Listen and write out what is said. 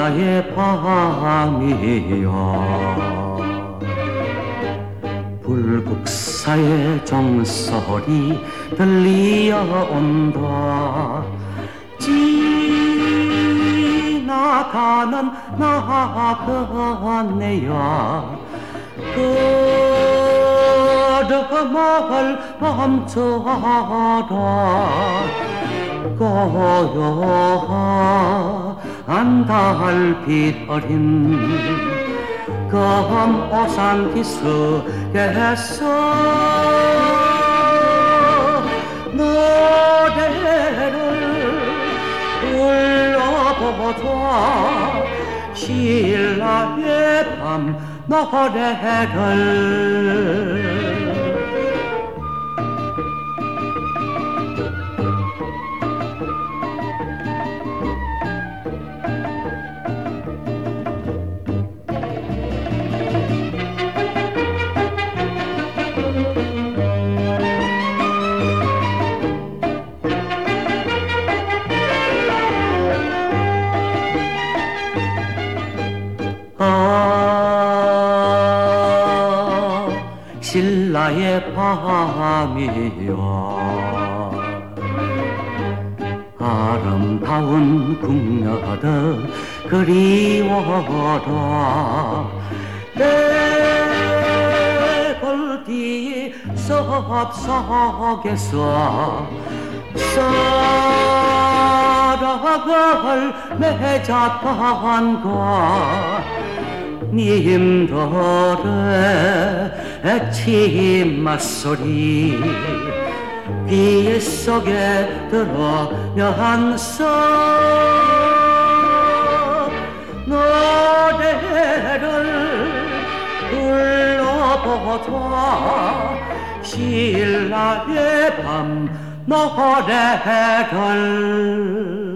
신라의 밤이여 불국사의 정설이 들려온다. 지나가는 나그네야 걸음을 멈춰라. 고요한 달빛 어린 검오산 기슭에서 노래를 불러보자. 신라의 밤 노래를 신라의 밤이여 아름다운 궁녀들 그리워라. 내 골디 섭석에서 사랑을 맺었던가. 님들의 치맛소리 귀 속에 들어면서 노래를 불러보자. 신라의 밤 노래를